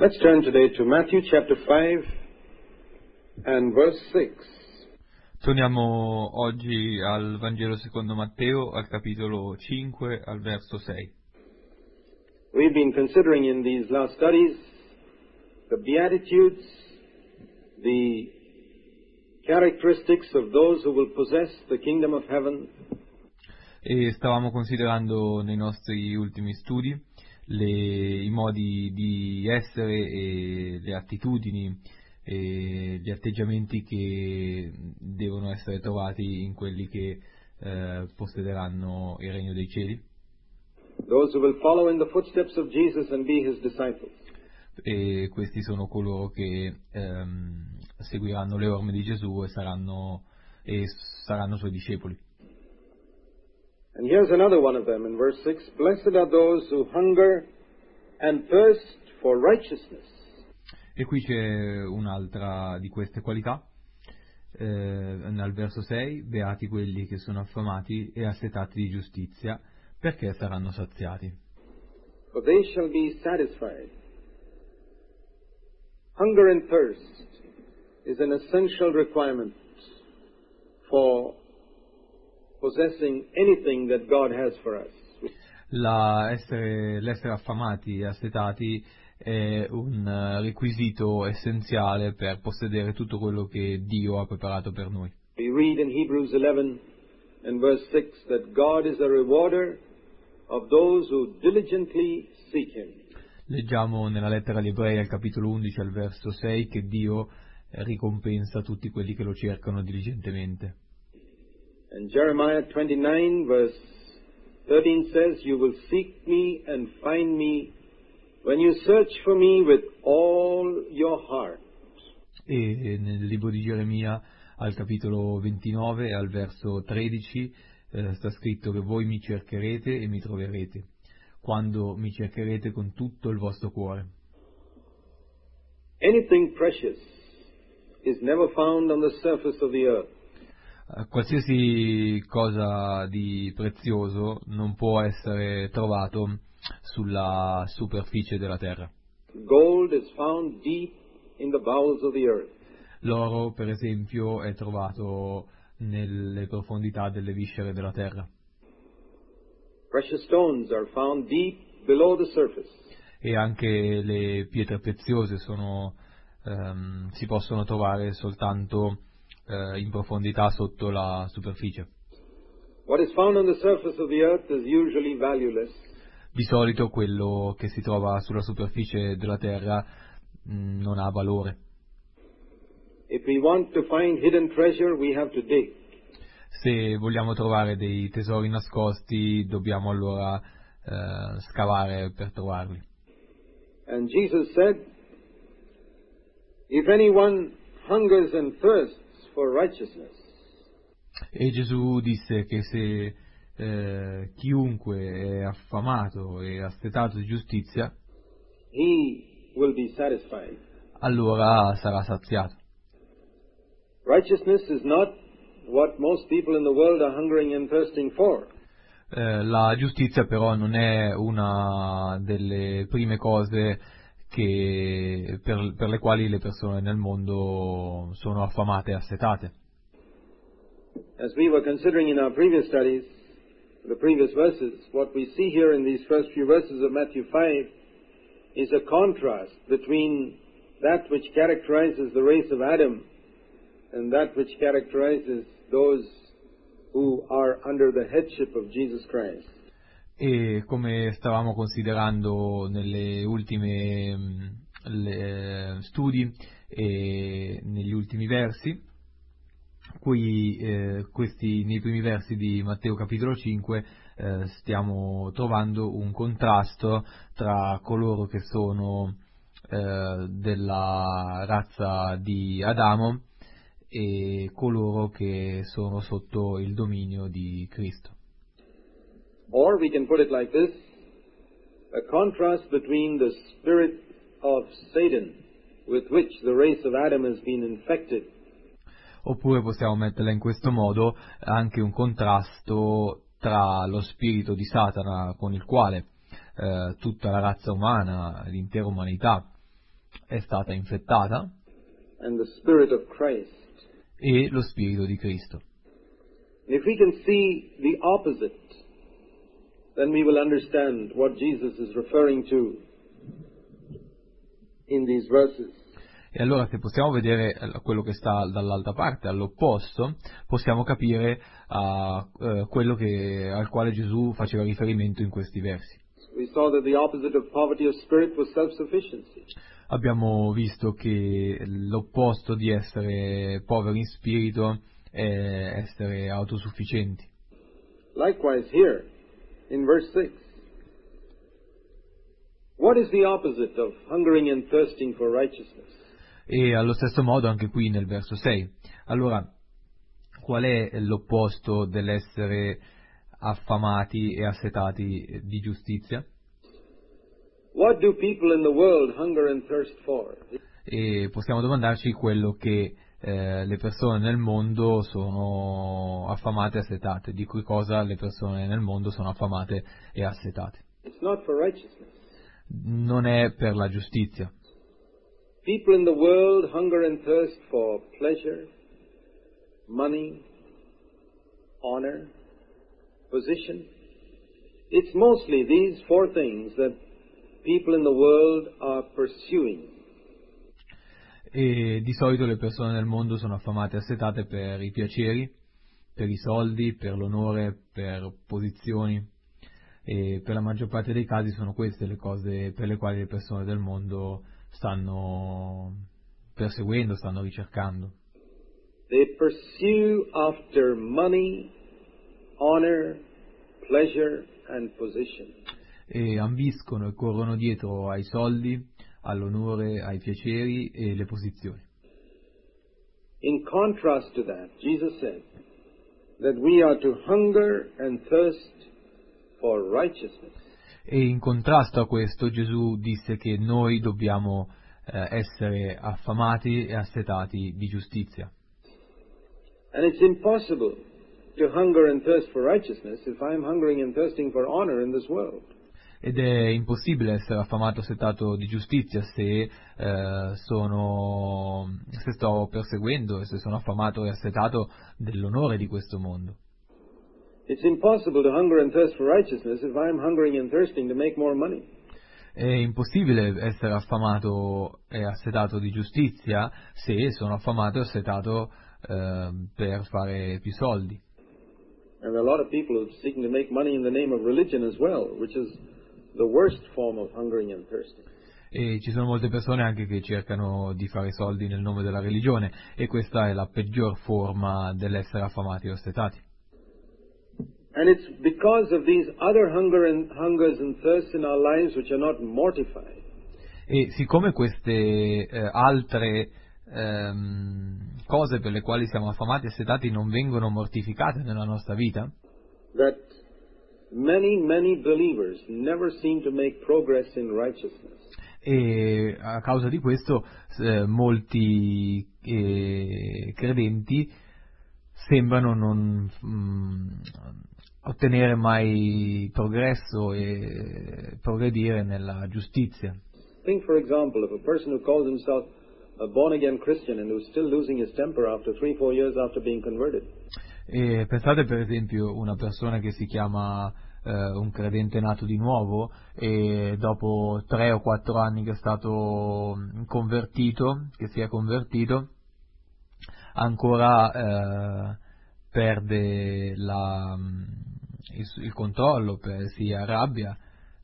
Let's turn today to Matthew chapter 5 and verse 6. Torniamo oggi al Vangelo secondo Matteo, al capitolo 5, al verso 6. We've been considering in these last studies the Beatitudes, the characteristics of those who will possess the kingdom of heaven. E stavamo considerando nei nostri ultimi studi i modi di essere e le attitudini e gli atteggiamenti che devono essere trovati in quelli che possederanno il regno dei cieli. Those who will follow in the footsteps of Jesus and be his disciples. E questi sono coloro che seguiranno le orme di Gesù e saranno suoi discepoli. And here's another one of them in verse 6. Blessed are those who hunger and thirst for righteousness. E qui c'è un'altra di queste qualità, nel verso 6, beati quelli che sono affamati e assetati di giustizia, perché saranno saziati. For they shall be satisfied. Hunger and thirst is an essential requirement for possessing anything that God has for us. L'essere affamati e assetati è un requisito essenziale per possedere tutto quello che Dio ha preparato per noi. We read in Hebrews 11 and verse 6 that God is a rewarder of those who diligently seek Him. Leggiamo nella lettera agli Ebrei al capitolo 11 al verso 6 che Dio ricompensa tutti quelli che lo cercano diligentemente. And Jeremiah 29 verse 13 says, You will seek me and find me when you search for me with all your heart. E nel libro di Geremia al capitolo 29 e al verso 13 sta scritto che voi mi cercherete e mi troverete, quando mi cercherete con tutto il vostro cuore. Anything precious is never found on the surface of the earth. Qualsiasi cosa di prezioso non può essere trovato sulla superficie della terra. Gold is found deep in the bowels of the earth. L'oro, per esempio, è trovato nelle profondità delle viscere della terra. Precious stones are found deep below the surface. E anche le pietre preziose si possono trovare soltanto in profondità sotto la superficie. What is found on the surface of the earth is usually valueless. Di solito quello che si trova sulla superficie della terra non ha valore. If we want to find hidden treasure, we have to dig. Se vogliamo trovare dei tesori nascosti, dobbiamo allora scavare per trovarli. And Jesus said, If anyone hungers and thirsts for righteousness, E Gesù disse che se chiunque è affamato e assetato di giustizia, he will be satisfied. allora sarà saziato. Righteousness is not what most people in the world are hungering and thirsting for. La giustizia però non è una delle prime cose per le quali le persone nel mondo sono affamate e assetate. As we were considering in our previous studies, the previous verses, what we see here in these first few verses of Matthew 5 is a contrast between that which characterizes the race of Adam and that which characterizes those who are under the headship of Jesus Christ. E come stavamo considerando nelle ultime studi e negli ultimi versi, nei primi versi di Matteo capitolo 5 stiamo trovando un contrasto tra coloro che sono della razza di Adamo e coloro che sono sotto il dominio di Cristo. Or we can put it like this, a contrast between the spirit of Satan with which the race of Adam has been infected. Oppure possiamo metterla in questo modo, anche un contrasto tra lo spirito di Satana con il quale tutta la razza umana, l'intera umanità è stata infettata and the Spirit of Christ. e lo Spirito di Cristo. If we can see the opposite, then we will understand what Jesus is referring to in these verses. E allora se possiamo vedere quello che sta dall'altra parte, all'opposto, possiamo capire quello al quale Gesù faceva riferimento in questi versi. We saw that the opposite of poverty of spirit was self-sufficiency. Abbiamo visto che l'opposto di essere poveri in spirito è essere autosufficienti. Likewise here, in verse 6, what is the opposite of hungering and thirsting for righteousness? E allo stesso modo anche qui nel verso 6. Allora, qual è l'opposto dell'essere affamati e assetati di giustizia? What do people in the world hunger and thirst for? E possiamo domandarci quello che le persone nel mondo sono affamate e assetate, di cui cosa le persone nel mondo sono affamate e assetate. It's not for righteousness. Non è per la giustizia. People in the world hunger and thirst for pleasure, money, honor, position. It's mostly these four things that people in the world are pursuing. E di solito le persone nel mondo sono affamate e assetate per i piaceri, per i soldi, per l'onore, per posizioni, e per la maggior parte dei casi sono queste le cose per le quali le persone del mondo stanno perseguendo, stanno ricercando. They pursue after money, honor, pleasure and position. E ambiscono e corrono dietro ai soldi, all'onore, ai piaceri e le posizioni. In contrast to that, Jesus said that we are to hunger and thirst for righteousness. E in contrasto a questo Gesù disse che noi dobbiamo essere affamati e assetati di giustizia. And it's impossible to hunger and thirst for righteousness if I'm hungering and thirsting for honor in this world. Ed è impossibile essere affamato e assetato di giustizia se sto perseguendo e se sono affamato e assetato dell'onore di questo mondo. It's impossible to hunger and thirst for righteousness if I'm hungering and thirsting to make more money. È impossibile essere affamato e assetato di giustizia se sono affamato e assetato per fare più soldi. And there are a lot of people who are seeking to make money in the name of religion as well, which is the worst form of hungering and thirsting. E ci sono molte persone anche che cercano di fare soldi nel nome della religione, e questa è la peggior forma dell'essere affamati o assetati. And it's because of these other hungers and thirsts in our lives which are not mortified. E siccome queste altre cose per le quali siamo affamati e assetati non vengono mortificate nella nostra vita, That many believers never seem to make progress in righteousness. e a causa di questo molti credenti sembrano non ottenere mai progresso e progredire nella giustizia. Think, for example, of a person who calls himself a born-again Christian and who's still losing his temper after 3-4 years after being converted. E pensate per esempio una persona che si chiama un credente nato di nuovo e dopo 3 o 4 anni che è stato convertito, che si è convertito, ancora perde il controllo, si arrabbia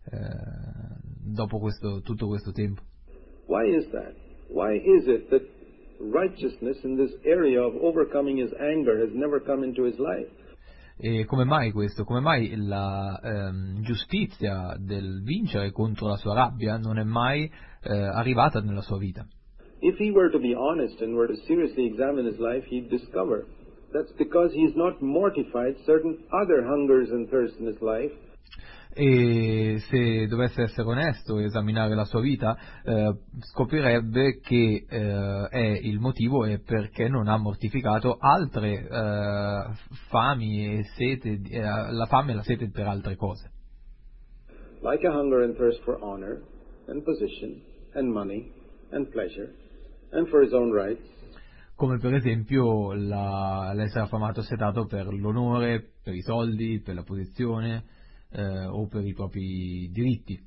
dopo tutto questo tempo. Why is that? Why is it that righteousness in this area of overcoming his anger has never come into his life? E come mai questo? Come mai la giustizia del vincere contro la sua rabbia non è mai arrivata nella sua vita? If he were to be honest and were to seriously examine his life, he'd discover that's because he's not mortified certain other hungers and thirsts in his life. E se dovesse essere onesto e esaminare la sua vita, scoprirebbe che il motivo è perché non ha mortificato altre fami e sete, la fame e la sete per altre cose. Like a hunger and thirst for honor and position and money and pleasure and for his own rights, come per esempio l'essere affamato e assetato per l'onore, per i soldi, per la posizione o per i propri diritti.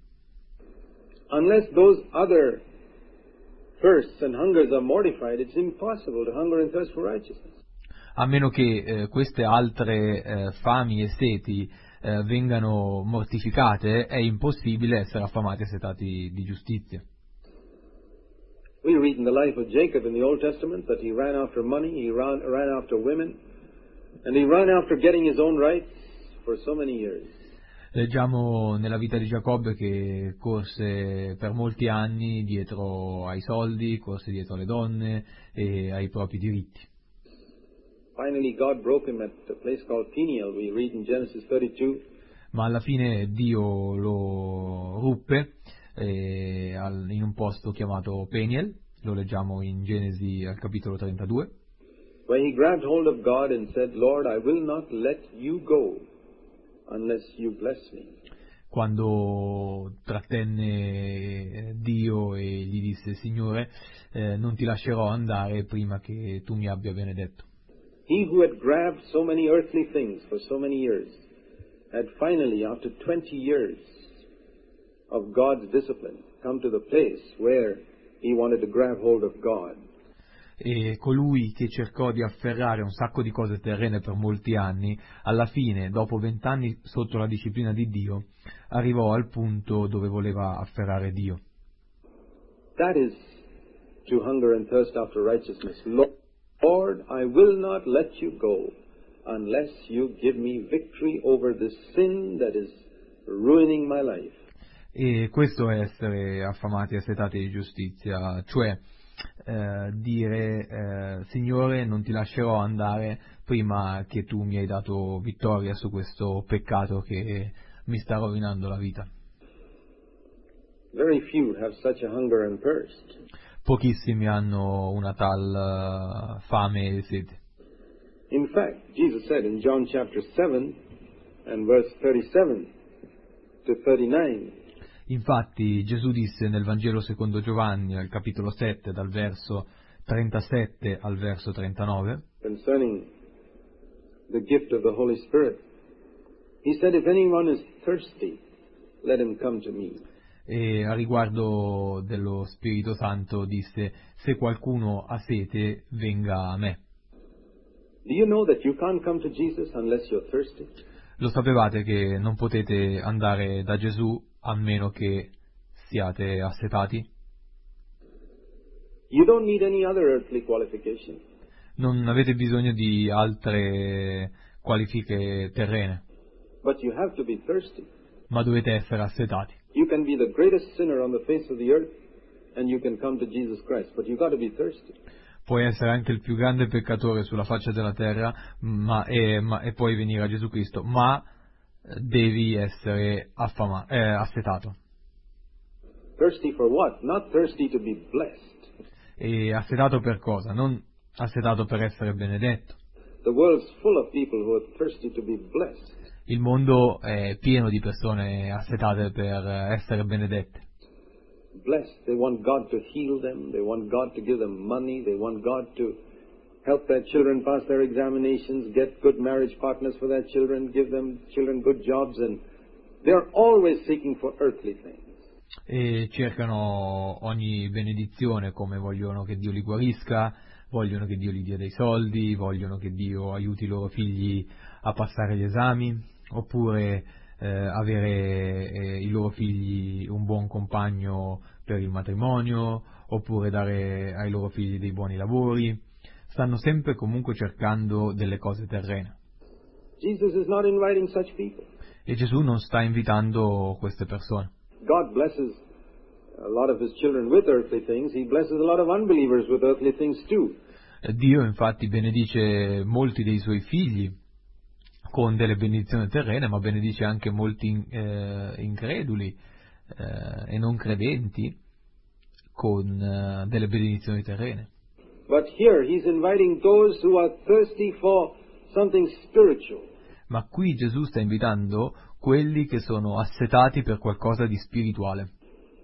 unless those other thirsts and hungers are mortified, it's impossible to hunger and thirst for righteousness. A meno che queste altre fami e seti vengano mortificate, è impossibile essere affamati e assetati di giustizia. We read in the life of Jacob in the Old Testament that he ran after money, he ran after women, and he ran after getting his own rights for so many years. Leggiamo nella vita di Giacobbe che corse per molti anni dietro ai soldi, corse dietro alle donne e ai propri diritti. Finally, God broke him at a place called Peniel, we read in Genesis 32. Ma alla fine Dio lo ruppe in un posto chiamato Peniel, lo leggiamo in Genesi al capitolo 32, where he grabbed hold of God and said, Lord, I will not let you go unless you bless me. quando trattenne Dio e gli disse: Signore, non ti lascerò andare prima che tu mi abbia benedetto. He who had grabbed so many earthly things for so many years had finally, after 20 years of God's discipline, come to the place where he wanted to grab hold of God. E colui che cercò di afferrare un sacco di cose terrene per molti anni, alla fine, dopo 20 anni sotto la disciplina di Dio, arrivò al punto dove voleva afferrare Dio. That is to hunger and thirst after righteousness. Lord, I will not let you go unless you give me victory over this sin that is ruining my life. E questo è essere affamati e assetati di giustizia, cioè dire Signore, non ti lascerò andare prima che tu mi hai dato vittoria su questo peccato che mi sta rovinando la vita. Very few have such a hunger and thirst. Pochissimi hanno una tal fame e sete. In fact, Jesus said in John chapter 7 and verse 37 to 39, Infatti Gesù disse nel Vangelo secondo Giovanni, al capitolo 7, dal verso 37 al verso 39, concerning the gift of the Holy Spirit, he said, if anyone is thirsty, let him come to me. e a riguardo dello Spirito Santo disse: se qualcuno ha sete, venga a me. Do you know that you can't come to Jesus unless you're thirsty? Lo sapevate che non potete andare da Gesù a meno che siate assetati? You don't need any other earthly qualification. Non avete bisogno di altre qualifiche terrene, But you have to be thirsty. ma dovete essere assetati. You can be the greatest sinner on the face of the earth and you can come to Jesus Christ, but you've got to be thirsty. Puoi essere anche il più grande peccatore sulla faccia della terra e poi venire a Gesù Cristo, ma devi essere assetato. Thirsty for what? Not thirsty to be blessed. E assetato per cosa? Non assetato per essere benedetto. The world's full of people who are thirsty to be blessed. Il mondo è pieno di persone assetate per essere benedette. Blessed. They want God to heal them. They want God to give them money. They want God to help their children pass their examinations, get good marriage partners for their children, give them children good jobs, and they're always seeking for earthly things. E cercano ogni benedizione, come vogliono che Dio li guarisca, vogliono che Dio gli dia dei soldi, vogliono che Dio aiuti i loro figli a passare gli esami, oppure avere i loro figli un buon compagno per il matrimonio, oppure dare ai loro figli dei buoni lavori. Stanno sempre comunque cercando delle cose terrene. Jesus is not inviting such people. E Gesù non sta invitando queste persone. God blesses a lot of his children with earthly things. He blesses a lot of unbelievers with earthly things too. Dio infatti benedice molti dei suoi figli con delle benedizioni terrene, ma benedice anche molti increduli e non credenti con delle benedizioni terrene. But here he's inviting those who are thirsty for something spiritual. Ma qui Gesù sta invitando quelli che sono assetati per qualcosa di spirituale.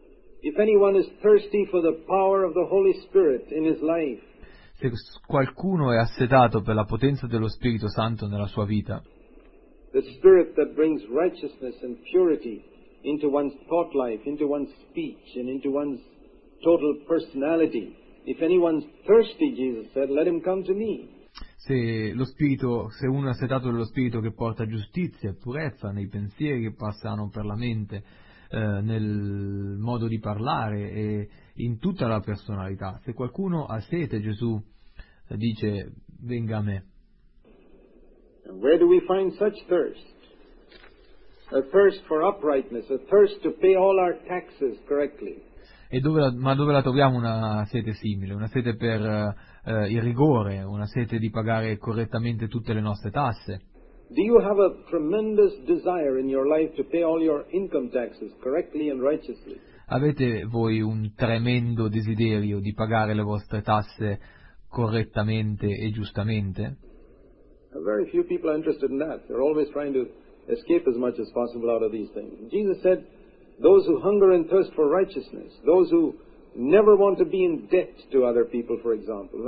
If anyone is thirsty for the power of the Holy Spirit in his life, Se qualcuno è assetato per la potenza dello Spirito Santo nella sua vita, the Spirit that brings righteousness and purity into one's thought life, into one's speech, and into one's total personality, if anyone's thirsty, Jesus said, let him come to me. se uno è assetato dello Spirito che porta giustizia e purezza nei pensieri che passano per la mente, nel modo di parlare e in tutta la personalità, se qualcuno ha sete, Gesù dice venga a me. And where do we find such thirst? A thirst for uprightness, a thirst to pay all our taxes correctly. Ma dove la troviamo una sete simile? Una sete per il rigore, una sete di pagare correttamente tutte le nostre tasse. Do you have a tremendous desire in your life to pay all your income taxes correctly and righteously? Avete voi un tremendo desiderio di pagare le vostre tasse correttamente e giustamente? Very few people are interested in that. They're always trying to escape as much as possible out of these things. Jesus said, those who hunger and thirst for righteousness, those who never want to be in debt to other people, for example.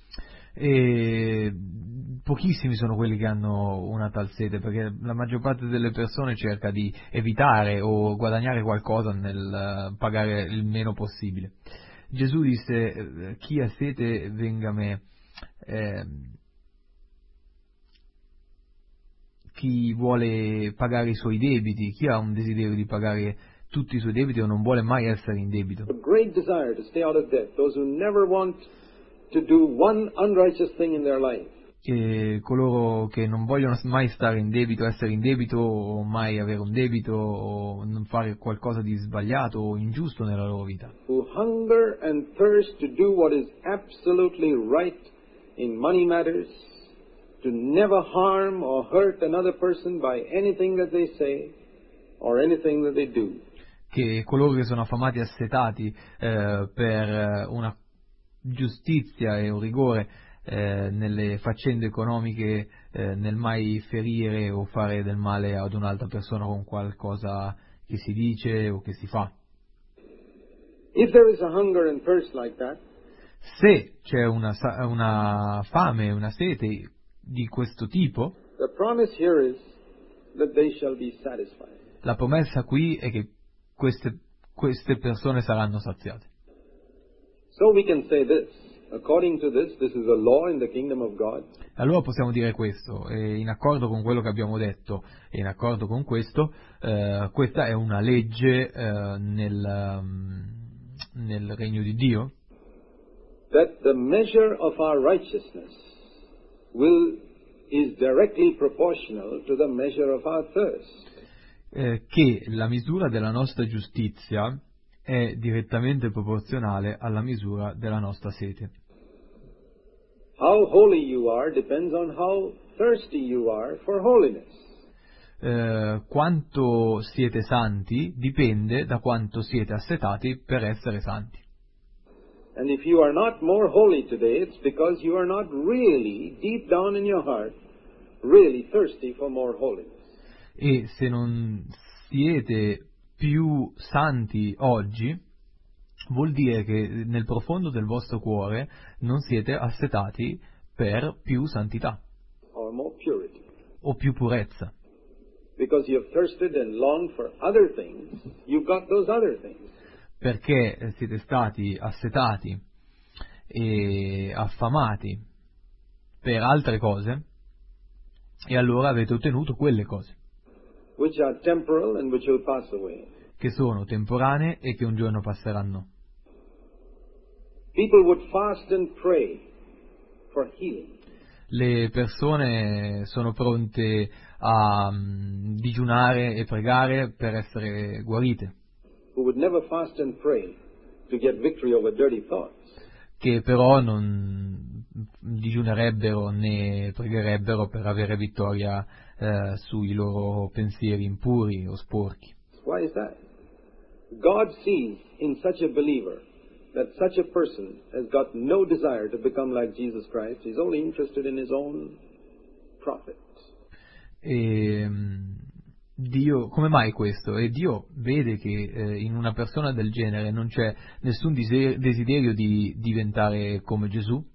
E pochissimi sono quelli che hanno una tal sete, perché la maggior parte delle persone cerca di evitare o guadagnare qualcosa nel pagare il meno possibile. Gesù disse, chi ha sete venga a me, chi vuole pagare i suoi debiti, chi ha un desiderio di pagare tutti i suoi debiti o non vuole mai essere in debito. A great desire to stay out of debt, those who never want to do one unrighteous thing in their life. E coloro che non vogliono mai stare in debito, essere in debito o mai avere un debito o non fare qualcosa di sbagliato o ingiusto nella loro vita. Who hunger and thirst to do what is absolutely right in money matters, to never harm or hurt another person by anything that they say or anything that they do. Che coloro che sono affamati e assetati per una giustizia e un rigore nelle faccende economiche, nel mai ferire o fare del male ad un'altra persona con qualcosa che si dice o che si fa. If there is a hunger and thirst like that, se c'è una fame, una sete di questo tipo, the promise here is that they shall be satisfied. La promessa qui è che queste persone saranno saziate. So we can say this. According to this is a law in the kingdom of God. Allora possiamo dire questo, e in accordo con quello che abbiamo detto e in accordo con questo, questa è una legge nel regno di Dio, that the measure of our righteousness is directly proportional to the measure of our thirst. Che la misura della nostra giustizia è direttamente proporzionale alla misura della nostra sete. How holy you are depends on how thirsty you are for holiness. Quanto siete santi dipende da quanto siete assetati per essere santi. And if you are not more holy today, it's because you are not really, deep down in your heart, really thirsty for more holiness. E se non siete più santi oggi, vuol dire che nel profondo del vostro cuore non siete assetati per più santità Or more purity. o più purezza. Because you have thirsted and longed for other things, you've got those other things. Perché siete stati assetati e affamati per altre cose e allora avete ottenuto quelle cose. Which are temporal and which will pass away. Che sono temporanee e che un giorno passeranno. People would fast and pray for healing. Le persone sono pronte a digiunare e pregare per essere guarite, Who would never fast and pray to get victory over dirty thoughts. che però non digiunerebbero né pregherebbero per avere vittoria sui loro pensieri impuri o sporchi. Why is that? God sees in such a believer that such a person has got no desire to become like Jesus Christ. He's only interested in his own profit. E Dio, come mai questo? E Dio vede che in una persona del genere non c'è nessun desiderio di diventare come Gesù,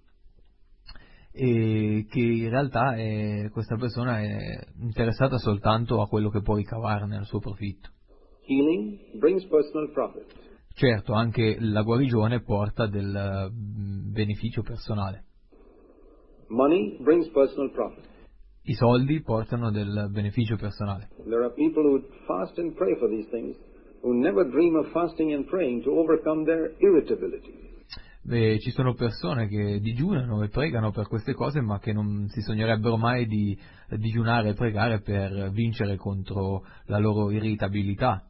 e che in realtà questa persona è interessata soltanto a quello che può ricavarne al suo profitto. Healing brings personal profit. Certo, anche la guarigione porta del beneficio personale. Money brings personal profit. I soldi portano del beneficio personale. There are people who fast and pray for these things, who never dream of fasting and praying to overcome their irritability. Ci sono persone che digiunano e pregano per queste cose, ma che non si sognerebbero mai di digiunare e pregare per vincere contro la loro irritabilità,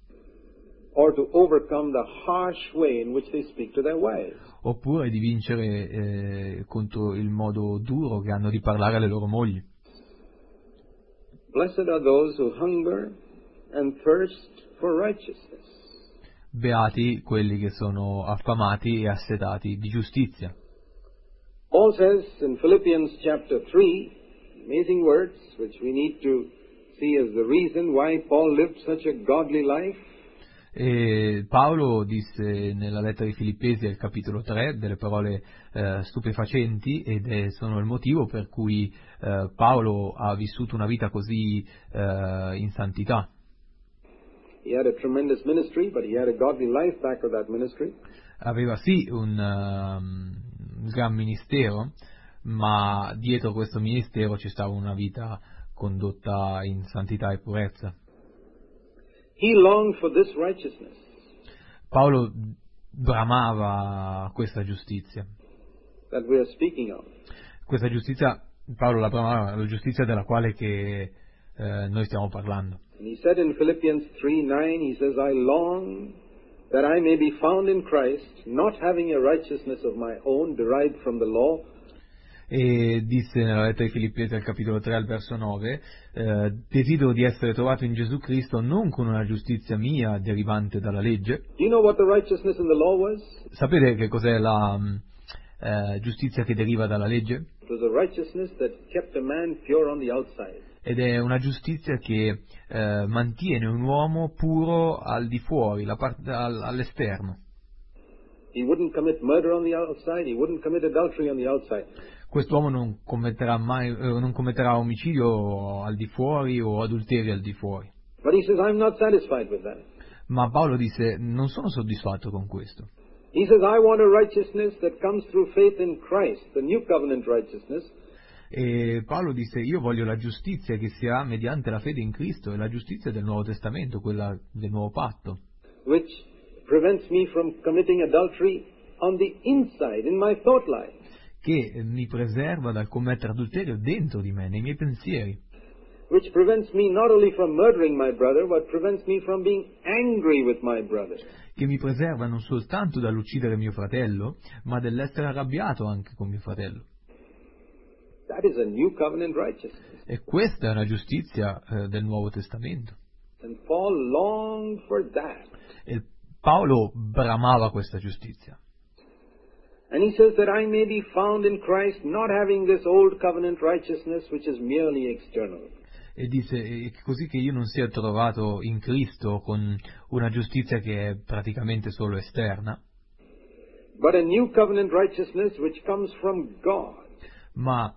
Or to overcome the harsh way in which they speak to their wives. oppure di vincere contro il modo duro che hanno di parlare alle loro mogli. Blessed are those who hunger and thirst for righteousness. Beati quelli che sono affamati e assetati di giustizia. Paul says in Philippians chapter 3, amazing words which we need to see as the reason why Paul lived such a godly life. E Paolo disse nella lettera ai Filippesi al capitolo 3 delle parole stupefacenti, ed sono il motivo per cui Paolo ha vissuto una vita così in santità. He had a tremendous ministry, but he had a godly life back of that ministry. Aveva sì un gran ministero, ma dietro questo ministero ci stava una vita condotta in santità e purezza. He longed for this righteousness. Paolo bramava questa giustizia. That we are speaking of. Questa giustizia, Paolo la bramava, la giustizia della quale che noi stiamo parlando. And he said in Philippians 3:9, he says, I long that I may be found in Christ, not having a righteousness of my own derived from the law. E disse nella lettera ai Filippesi al capitolo 3 al verso 9, desidero di essere trovato in Gesù Cristo non con una giustizia mia derivante dalla legge. Do you know what the righteousness in the law was? Sapete che cos'è la giustizia che deriva dalla legge? It was a righteousness that kept a man pure on the outside. Ed è una giustizia che mantiene un uomo puro al di fuori, all'esterno. He wouldn't commit murder on the outside, he wouldn't commit adultery on the outside. Quest'uomo non commetterà omicidio al di fuori o adulterio al di fuori. But he says, I'm not satisfied with that. Ma Paolo disse, non sono soddisfatto con questo. He says, I want a righteousness that comes through faith in Christ, the new covenant righteousness. E Paolo disse, io voglio la giustizia che si ha mediante la fede in Cristo, e la giustizia del Nuovo Testamento, quella del Nuovo Patto, which prevents me from committing adultery on the inside, in my thought life. che mi preserva dal commettere adulterio dentro di me, nei miei pensieri, Which prevents me not only from murdering my brother, but prevents me from being angry with my brother. che mi preserva non soltanto dall'uccidere mio fratello, ma dall'essere arrabbiato anche con mio fratello. That is a new covenant righteousness. E questa è una giustizia del Nuovo Testamento. And Paul longed for that. E Paolo bramava questa giustizia. And he says that I may be found in Christ, not having this old covenant righteousness which is merely external. E disse, così che io non sia trovato in Cristo con una giustizia che è praticamente solo esterna, But a new covenant righteousness which comes from God. ma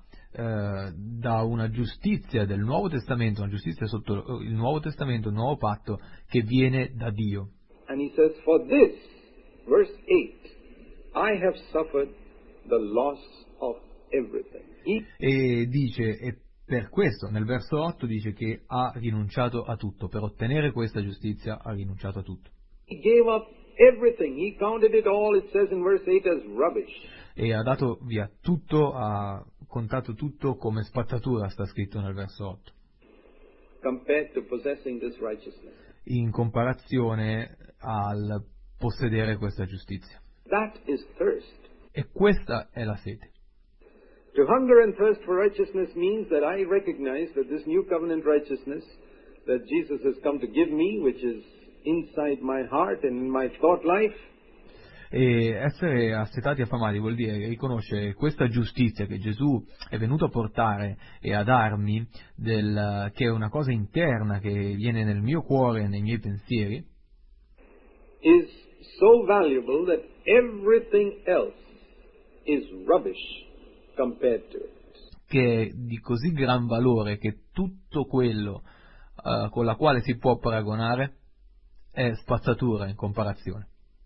da una giustizia del Nuovo Testamento, una giustizia sotto il Nuovo Testamento, il Nuovo Patto, che viene da Dio. And he says, for this, verse 8, I have suffered the loss of everything. E dice, e per questo, nel verso 8 dice che ha rinunciato a tutto, per ottenere questa giustizia ha rinunciato a tutto. He gave up everything. He counted it all, it says in verse 8, as rubbish. E ha dato via tutto, ha contato tutto come spazzatura, sta scritto nel verso 8. Compared to possessing this righteousness. In comparazione al possedere questa giustizia. That is thirst. E questa è la sete. To hunger and thirst for righteousness means that I recognize that this new covenant righteousness that Jesus has come to give me, which is inside my heart and in my thought life, E essere assetati e affamati vuol dire riconoscere questa giustizia che Gesù è venuto a portare e a darmi, che è una cosa interna che viene nel mio cuore e nei miei pensieri, is so valuable that everything else is rubbish compared to it. che è di così gran valore che tutto quello con la quale si può paragonare è spazzatura in comparazione.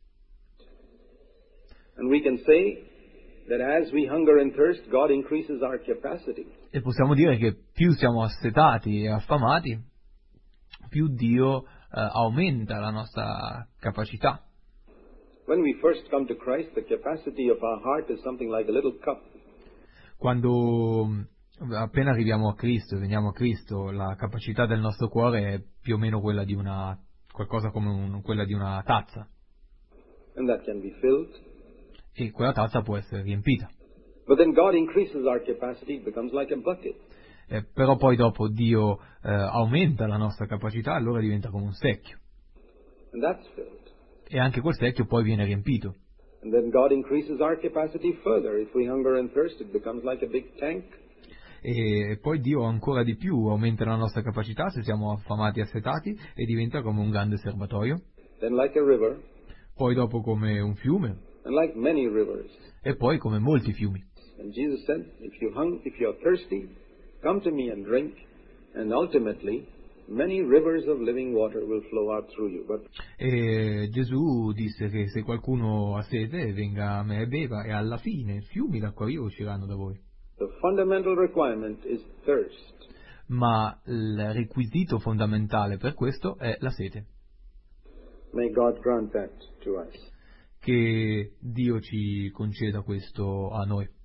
And we can say that as we hunger and thirst, God increases our capacity. E possiamo dire che più siamo assetati e affamati, più Dio aumenta la nostra capacità. When we first come to Christ, the capacity of our heart is something like a little cup. Quando appena arriviamo a Cristo e veniamo a Cristo, la capacità del nostro cuore è più o meno quella di qualcosa come quella di una tazza, And that can be filled. e quella tazza può essere riempita. But then God increases our capacity, it becomes like a bucket. Però poi dopo Dio aumenta la nostra capacità, allora diventa come un secchio, And that's filled. e anche quel secchio poi viene riempito. And then God increases our capacity further. If we hunger and thirst, it becomes like a big tank. E poi Dio ancora di più aumenta la nostra capacità se siamo affamati e assetati, e diventa come un grande serbatoio, Then like a river. poi dopo come un fiume, And like many rivers. e poi come molti fiumi. And Jesus said, if you're thirsty, come to me and drink. And ultimately, many rivers of living water will flow out through you. But E Gesù disse che se qualcuno ha sete venga a me e beva, e alla fine fiumi d'acqua viva usciranno da voi. the fundamental requirement is thirst. Ma il requisito fondamentale per questo è la sete. May God grant that to us. Che Dio ci conceda questo a noi.